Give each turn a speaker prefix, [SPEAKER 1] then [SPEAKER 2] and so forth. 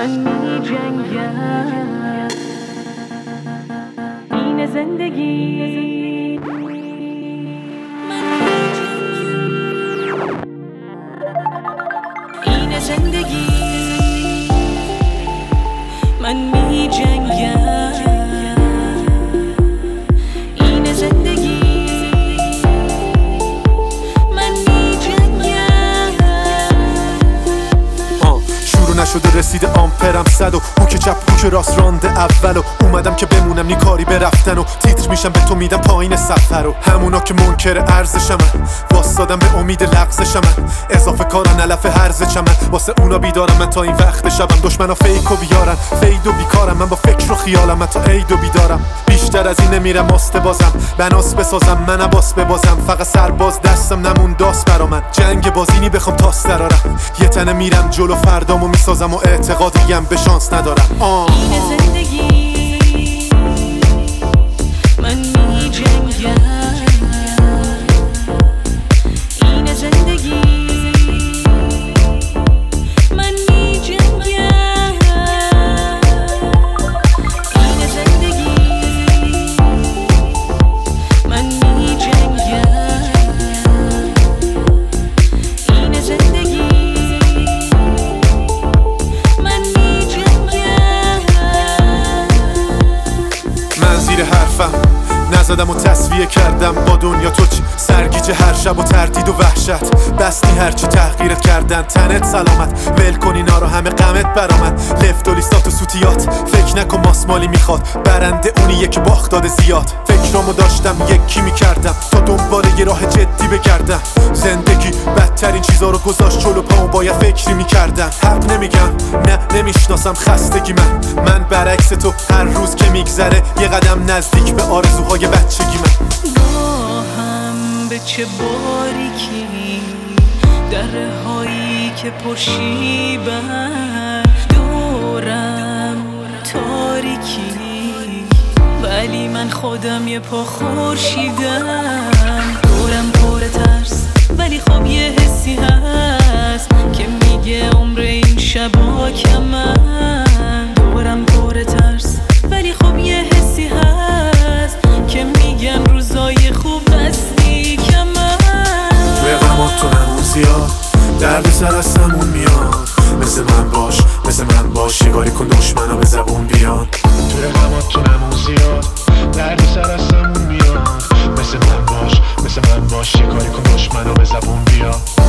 [SPEAKER 1] من می جنگم. این زندگی من می جنگم. این زندگی من می جنگم. این زندگی
[SPEAKER 2] نشده رسیده آمپرم 100 و هو که چپ هو که راست رانده اول و اومدم که بمونم نی کاری برفتن و تیتر میشم به تو میدم پایین سفر و همونا که منکر ارزشم واسادم به امید لغزشم اضافه کارن علف هرز چمن واسه اونا بیدارم من تا این وقت شبم دشمنا فیک و بیارن فید و بیکارم من با فکر و خیالم من تا عید و بیدارم بیشتر از این نمیرم ماسته بازم بناس بسازم من عباس ببازم فقط سرباز دستم نمون داست برا من جنگ بازینی بخوام تاس درارم یه تنه میرم جلو فردامو میسازم و اعتقادیم به شانس ندارم
[SPEAKER 1] این زندگی من می جنگم. این زندگی من می جنگم. این زندگی من می جنگم. این زندگی
[SPEAKER 2] زیر حرفم نزدم و تصفیه کردم با دنیا تو چی سرگیج هر شب و تردید و وحشت بستی هرچی تحقیرت کردن تنت سلامت ول کن اینا رو همه غمت برآمد لفت و لیستات و سوتیات فکر نکن ماسمالی میخواد برنده اونیه که باخت داده زیاد فکرامو داشتم یکی میکردم تا دنبال یه راه جدی بگردم زندگی بدترین چیزا رو گذاشت جلو پامو باید فکری میکردم حق نمیگم نه نمیشناسم خستگی من برعکس تو هر روز که میگذره یه قدم نزدیک به آرزوهای بچگی من
[SPEAKER 1] گاهم به چه باریکی دره هایی که پرشیبن دورم تاریکی ولی من خودم یه پا خورشیدم دورم پر ترس ولی خب یه حسی هست که میگه عمر این شبا کمن دورم پر ترس ولی خب یه حسی هست که میگن روزای خوب هستی کمن
[SPEAKER 2] توی غمات تو نمون زیاد درد سر از سمون میاد مثل من باش شکاری کن دشمنا به زبون بیاد توی غمات تو نمون زیاد درد سر از سمون میاد مثل من باش شکاری کن دشمنا به زبون بیاد